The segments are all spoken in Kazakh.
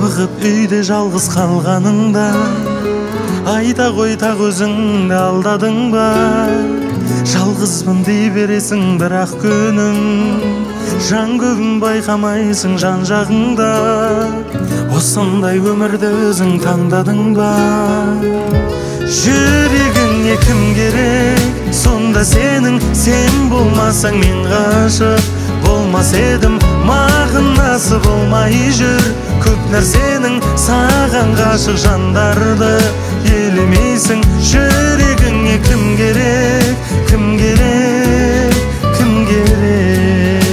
Жабығып үйде жалғыз қалғаныңда айта қой тақ өзіңді алдадың ба? Жалғызбын дей бересің бірақ күнім, жан көгін байқамайсың жан жағыңда. Осындай өмірді өзің таңдадың ба? Жүрегіңе кім керек? Сонда сенің, сен болмасаң мен ғашық болмас едім. Мағынасы болмай жүр көп нәрсенің, саған ғашық жандарды елемейсің. Жүрегіңе кім керек? Кім керек? Кім керек?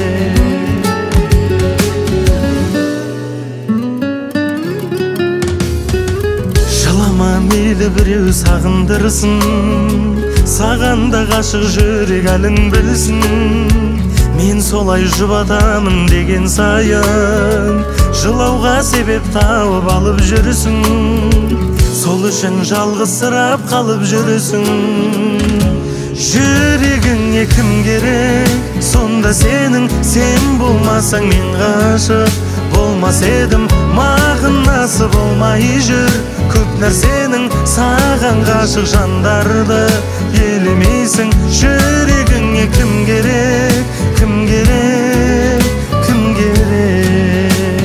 Жылама мейлі біреу сағындырсын, саған да ғашық жүрек әлің білсін. Мен солай жұбатамын деген сайын жылауға себеп тауып алып жүрсің. Сол үшін жалғызсырап қалып жүрсің. Жүрегіңе кім керек? Сонда сенің, сен болмасаң мен ғашық болмас едім. Мағынасы болмай жүр көп нәрсенің, саған ғашық жандарды елемейсің. Жүрегіңе кім керек? Кім керек? Кім керек?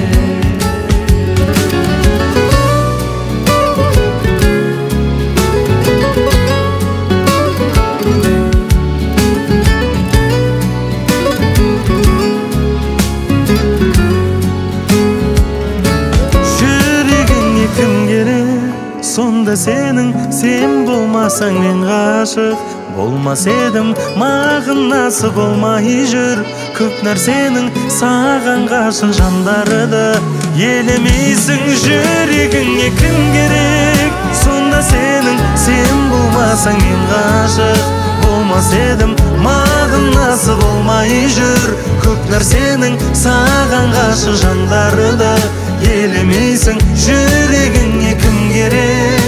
Жүрегіңе кім керек? Сонда сенің, сен болмасаң мен ғашық болмас едім. Мағынасы болмай жүр көп нәрсенің, саған ғашық жандарды елемейсің. Жүрегіңе кім керек? Сонда сенің, сен болмасаң мен ғашық болмас едім. Мағынасы болмай жүр көп нәрсенің, саған ғашық жандарды елемейсің. Жүрегіңе кім керек?